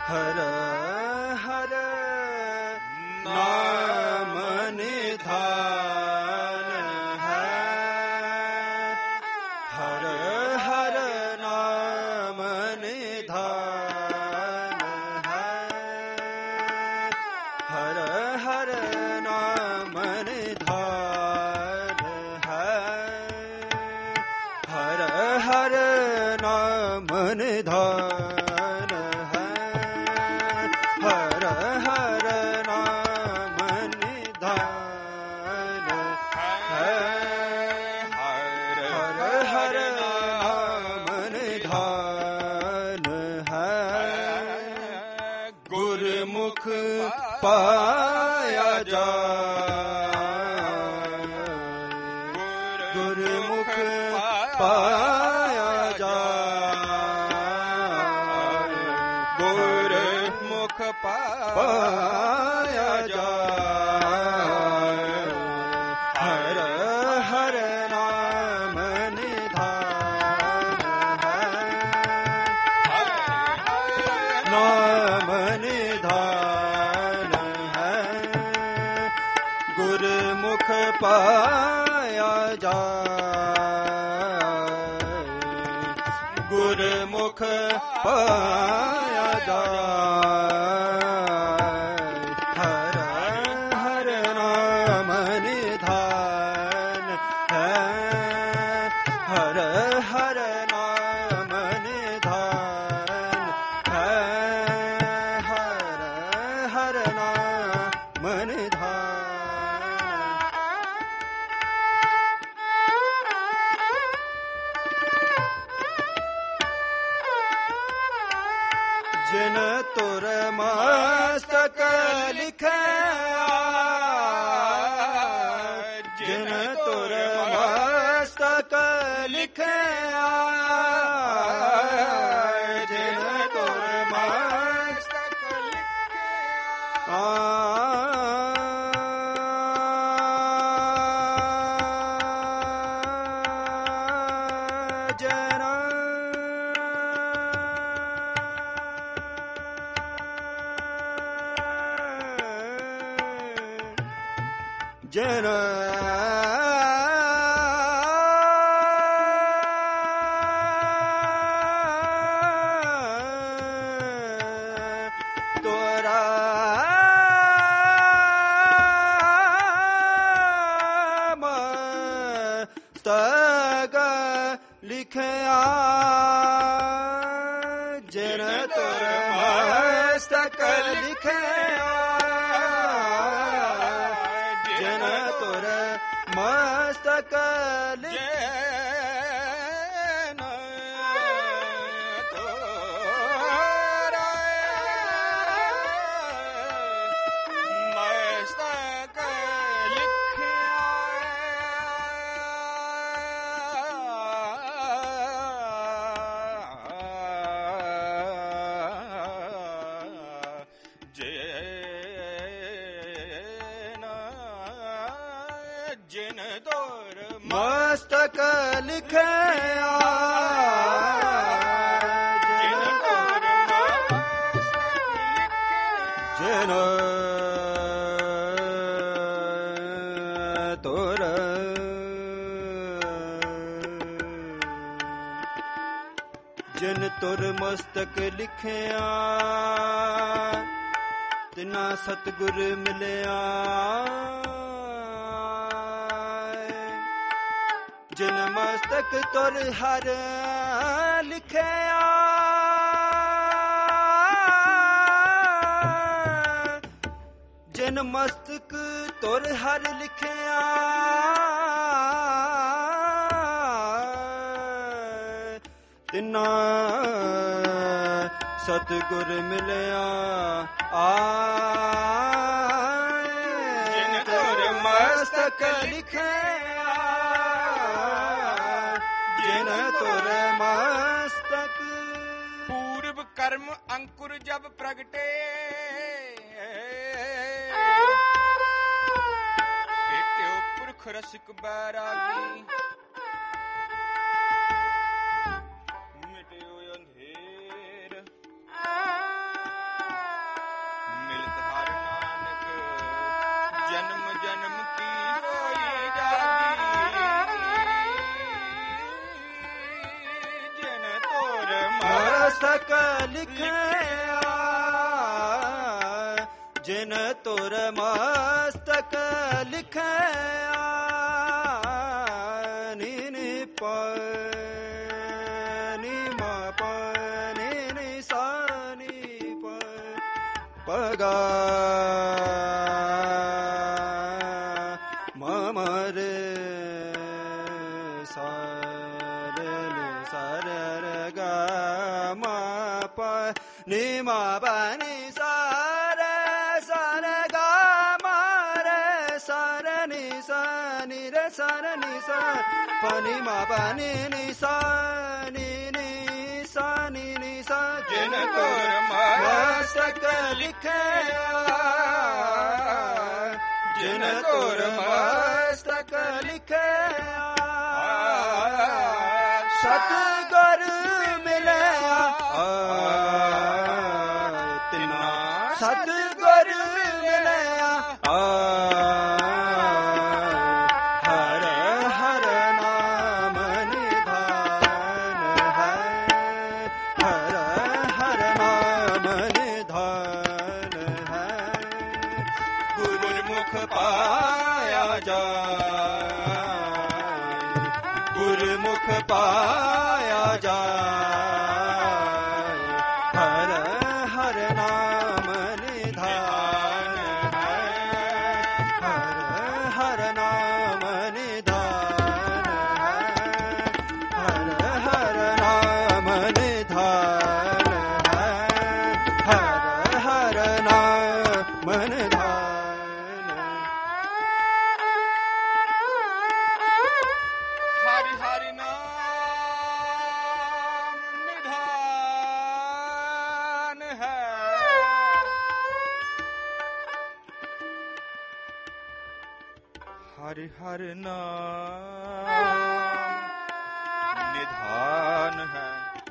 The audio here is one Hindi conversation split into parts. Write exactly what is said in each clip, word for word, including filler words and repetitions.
हर हर नाम निधान है, हर हर नाम निधान है, हर हर नाम निधान है, हर हर नाम निधान है, हर हर नाम निधान है, हर हर नाम निधान है, गुरमुख पाया जाए, गुरमुख पाया जाए, गुरमुख पाया जाए, हर हर नाम निधान है, नाम निधान है, गुरमुख पाया जाए, गुरमुख पाया जाए, हर हर नाम निधान है, हर हर नाम निधान है, हर हर नाम निधान। जिन तुर मस्तक लिखे, जिन तुर मस्तक लिखे, जिन तुर मस्तक लिखे, जना जन तोरा मस्तक लिखया, जन तोरा मस्तक लिखया, जन तुर मस्तक लेन तोरा मस्तक लिखया, जिन तोर मस्तक लिखया, जिन तोर जिन तोर जिन तोर मस्तक लिखया, तिना सतगुर मिलया, जिन मस्तक तुर हर लिखया, जिन मस्तक तुर हर लिखया, तिना सतगुर मिलया, आए जिन तुर मस्तक लिखया, जिन तुर मस्तक। पूर्व कर्म अंकुर जब प्रगटे, भेट्यो पुरख रसिक बैरागी, मिट्यो अंधेर जन्म जन्म की होई जागी जिन तोर मस्तक लिखया जिन तोर मस्तक लिखया नी नी प नी म प नी नी सा नी प प गा म म रे सा रे नी सा रे रे गा म प नी म प नी सा रे सा रे गा म रे सा रे नी सा नी रे सा रे नी सा प नी म प नी नी सा नी नी सा नी नी सा जिन तोर मस्तक लिखया जिन तोर मस्तक लिखया सतगुर मिलया तिना सतगुर मिलया हर हर नाम निधान है हर हर नाम निधान है गुरुमुख पाया जाए गुरुमुख पाया जाए हर हर नाम निधान है हर हर नाम निधान है हर हर नाम निधान है हर हर नाम निधान हरि हरि नाम निधान है हरि हरि नाम निधान है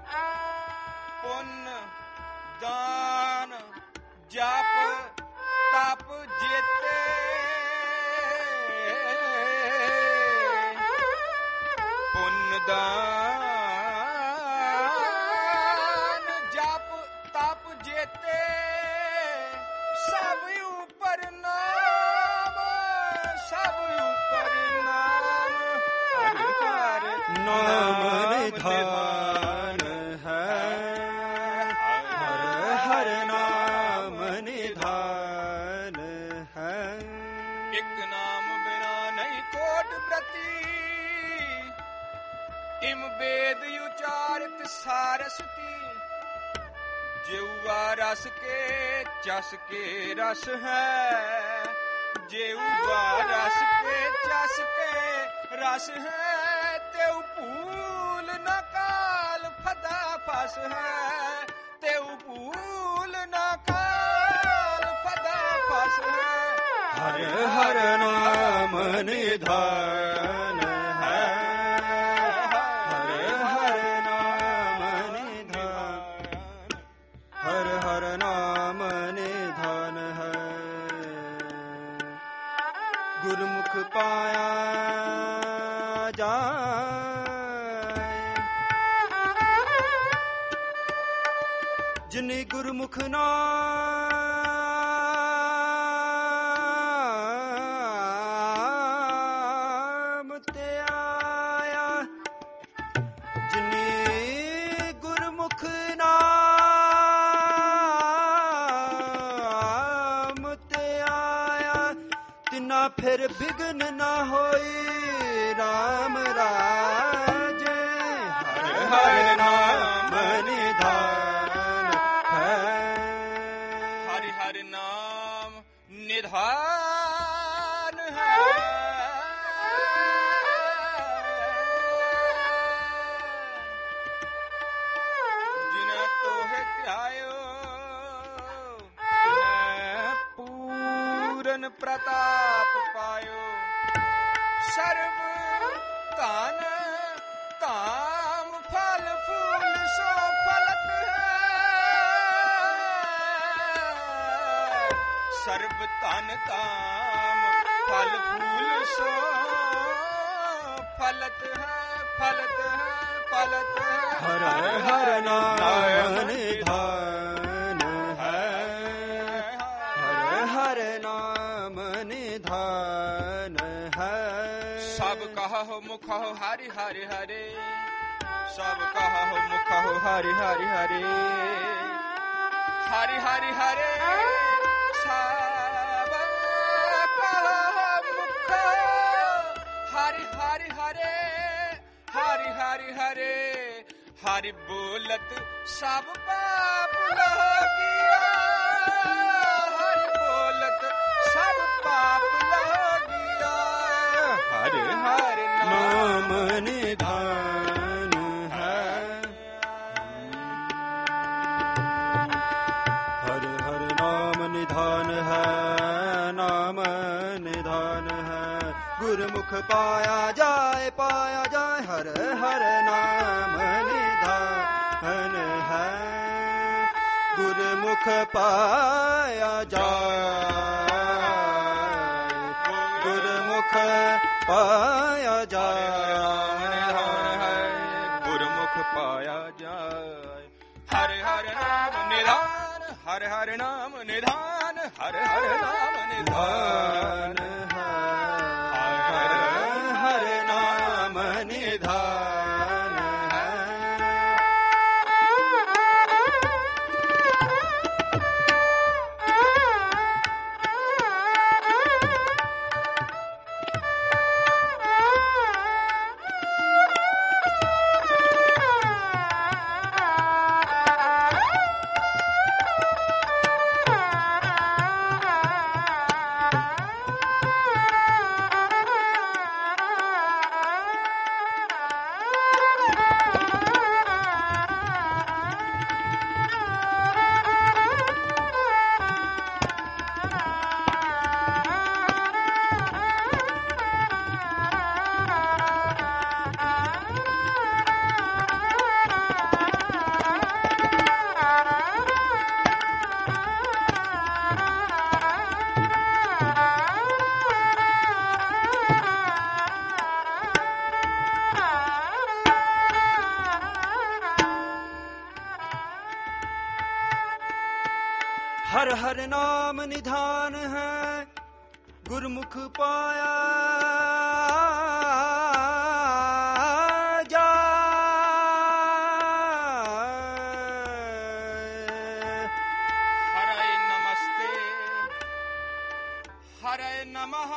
पुण्य दान जाप तप जेते पुण्य दान जाप तप जेते सब ऊपर नाम सब ऊपर नाम हरि हरि नाम निधान है हर हर नाम निधान है एक नाम बिना नहीं कोट प्रति इम वेद उचारित सारस्वती जेउआ रस के चस के रस है जेउआ रस के चस के रस है तेउ भूल न काल फदा फस है तेउ भूल न काल फदा फस है हर हर नाम निधान है हर हर नाम निधान हर हर नाम निधान है गुरुमुख पाया जाए जिन्हें गुरुमुख नाम ते आया जिन्हें गुरुमुख नाम ते आया तिना फिर बिघन न होई राम राज हर हर नाम निधान है हरि हरि नाम निधान है जिन तोहे ध्यायो तिने पूरन प्रताप पायो सर्व तान ताम फल फूल सो फलत है सर्व तन ताम फल फूल सो फलत है फलत है फलत है। हर हर नाम निधान है, हर हर नाम निधान है। सब कहो मुख हो हरि हरि हरे, सब कहो मुख हो हरि हरि हरे, हरि हरि हरे। सब कहो मुख हरि हरि हरे, हरि हरि हरे। हरि बोलत सब पाप लगिया, हरि बोलत सब पाप लगिया। हरि हरि नाम निधान है, हर हर नाम निधान है, नाम निधान है। गुरुमुख पाया जाए पाया जाए, हर हर नाम निधान है। गुरुमुख पाया जाए, गुरुमुख पाया जाए, गुरुमुख पाया जाए। हर हर नाम निधान, हर हर नाम निधान, हर हर नाम निधान, हर हर नाम निधान है। हर हर नाम निधान है, गुरुमुख पाया जाए। हरे नमस्ते हरे नमः,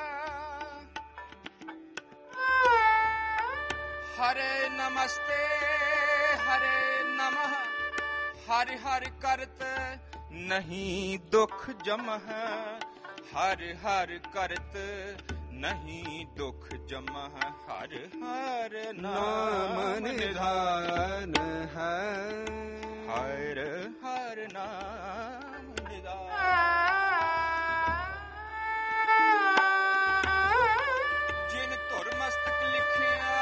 हरे नमस्ते हरे नमः। हरि हरि करत नहीं दुख जम है, हर हर करत नहीं दुख जम है। हर हर नाम निधान है, हर हर नाम निधान। जिन तुर मस्तक लिखिया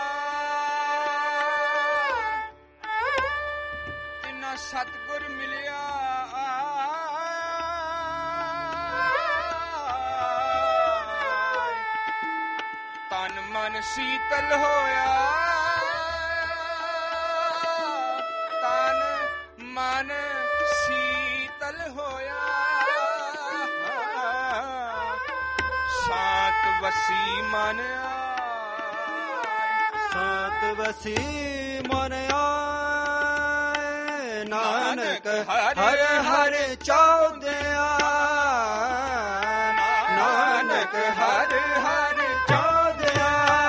तिना सतगुर मिलिया। तन मन शीतल होया, तन मन शीतल होया। सात वसी मन आए, सात वसी मन आए। नानक हर हर चौदया, नानक हर हर चौदया,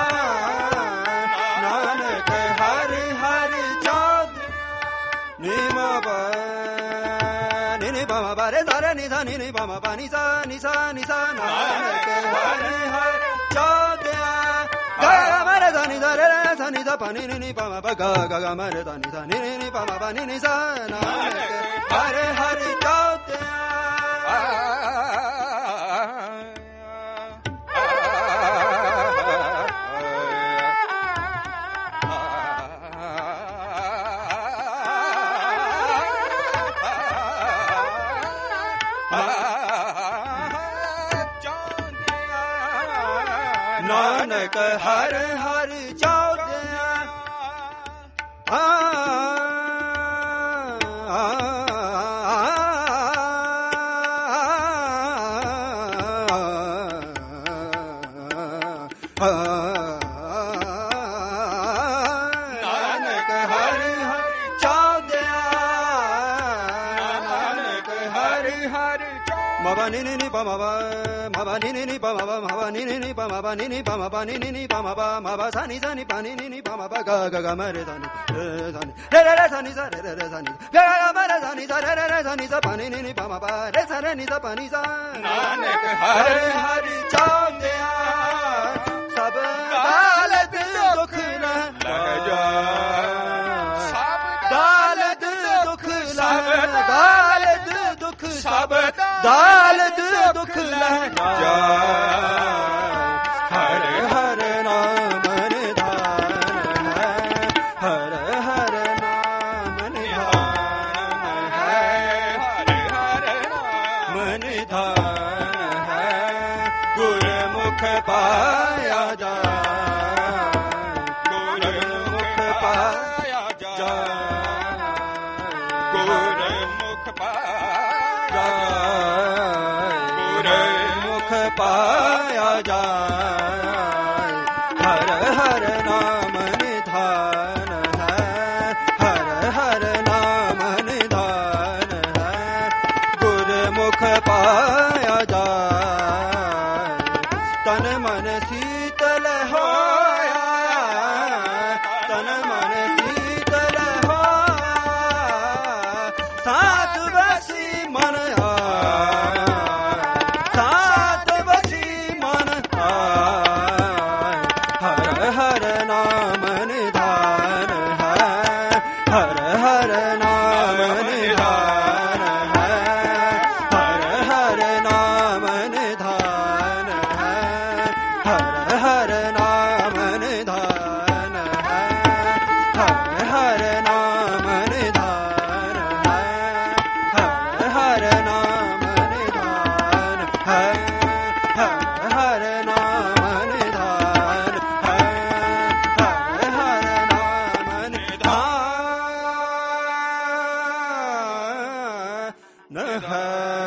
नानक हर हर चौदया। निमा बा नि बम बारे सारे नि सा नि बम पा नि सा नि सा नि सा। नानक हर हर चौदया, गा मरे सा नि सा रे सा नि सा पा नि नि पा मा गा गा गा मरे सा नि सा नि नि पा मा पा नि नि सा। नानक हर हर चौदया। चौंदिया नानक हर हर चाउदिया आ नानक हर हर चाउदिया नानक हर हर मबा नि नि पा मबा मबा नि नि पा मबा मबा नि नि पा मबा नि नि पा मबा नि नि पा मबा मबा सा नि सा नि पा नि नि पा मबा गा गा गा म रे सा नि सा नि रे रे रे सा नि सा रे रे रे सा नि गा गा म रे सा नि सा रे रे रे सा नि सा पा नि नि पा मबा रे सा रे नि सा पा नि सा नानक हर हर चांदिया सब दालत दुख न लग जा सब दालत दुख लग दालत दुख सब दालत दुख लग जा हर हर नाम निधान है हर हर नाम निधान है हर हर नाम निधान है गुरमुख पाया जा गुरमुख पाया जा गुरमुख पाया गुरमुख पाया जाए हर हर नाम निधान है हर हर नाम निधान है गुरमुख पाया जाए तन मन शीतल होया तन मन शीतल होया सात बसी मन आया सात बसी मन आय हर हर नाम निधान है हर हर नाम निधान है हर हर नाम निधान है हर हर नाम निधान है हर हर नाम निधान है हर हर नाम निधान है हर हर नाम निधान है हर हर नाम निधान है